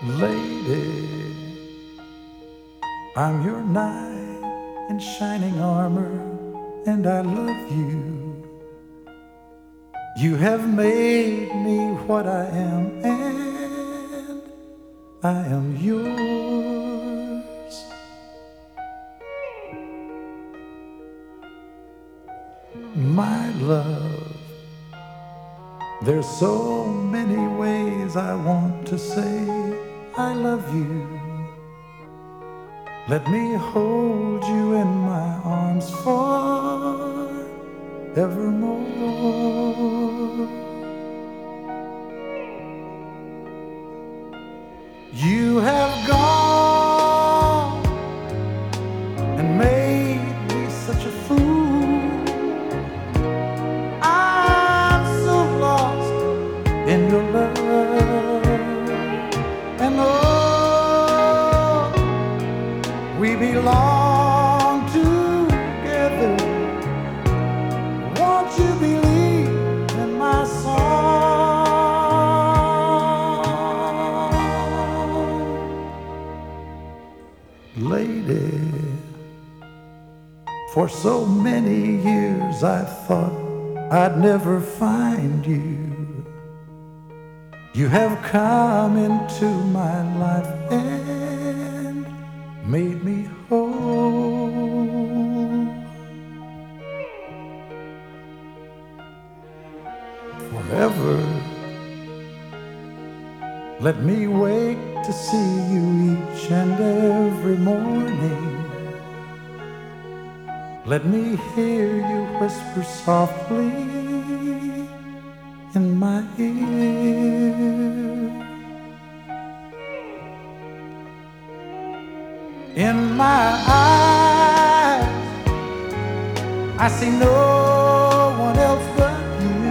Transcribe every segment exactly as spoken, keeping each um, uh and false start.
Lady, I'm your knight in shining armor, and I love you. You have made me what I am, and I am yours. My love, there's so many ways I want to say I love you. Let me hold you in my arms forevermore. You have gone and made me such a fool. I'm so lost in your love, and oh, we belong together. Won't you believe in my song? Lady, for so many years I thought I'd never find you. You have come into my life and made me whole. Forever, let me wake to see you each and every morning. Let me hear you whisper softly in my ear. In my eyes, I see no one else but you.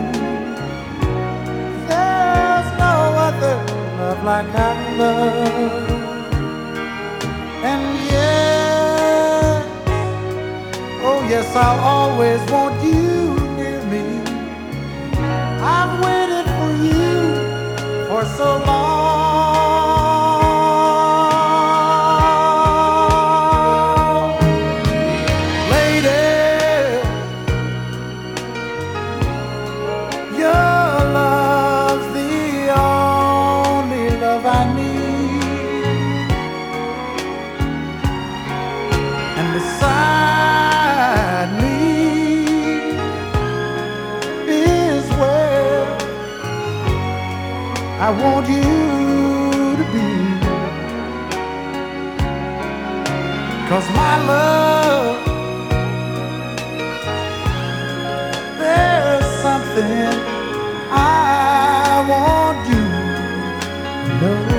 There's no other love like our love. And yes, oh yes, I'll always want you near me. I've waited for you for so long. Lady, your love's the only love I need. And beside me is where I want you to be. 'Cause my love, there's something I want you to know.